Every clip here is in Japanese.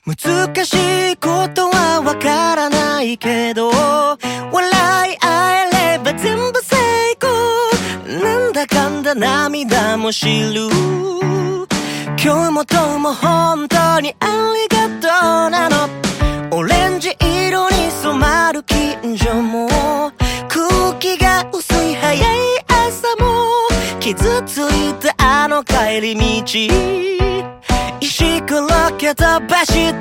難しいことはわからないけど、笑い合えれば全部成功。なんだかんだ涙も知る。今日も今日も本当にありがとうなの。オレンジ色に染まる近所も、空気が薄い早い朝も、傷ついたあの帰り道、石ころ蹴飛ばした。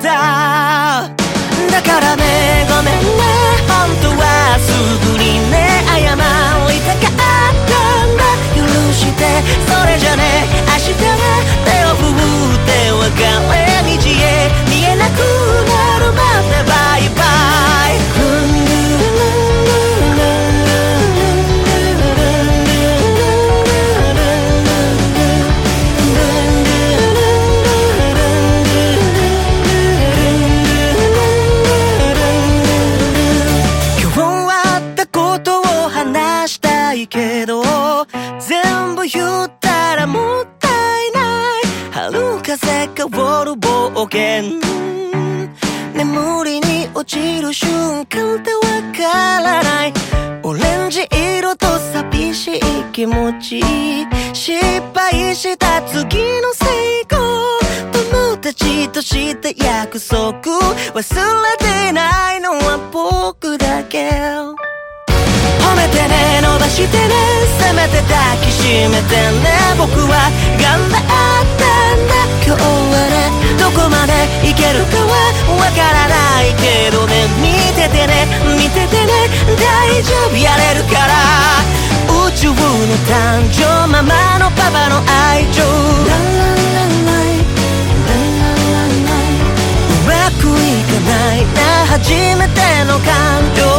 だからね、ごめんね、本当はすぐにね、謝りたかったんだ。許して、それじゃね、明日ね、手を振って別れ道へ、見えなくなるまでバイバイ。けど全部言ったらもったいない。春風香る冒険、眠りに落ちる瞬間ってわからない。オレンジ色と寂しい気持ち、失敗した次の成功、友達として約束、忘れてないのは僕だけ。褒めてね、伸ばしてね、せめて抱きしめてね。僕は頑張ったんだ。今日はね、どこまでいけるかはわからないけどね、見ててね、見ててね、大丈夫やれるから。宇宙の誕生、ママのパパの愛情、うまくいかないな初めての感情。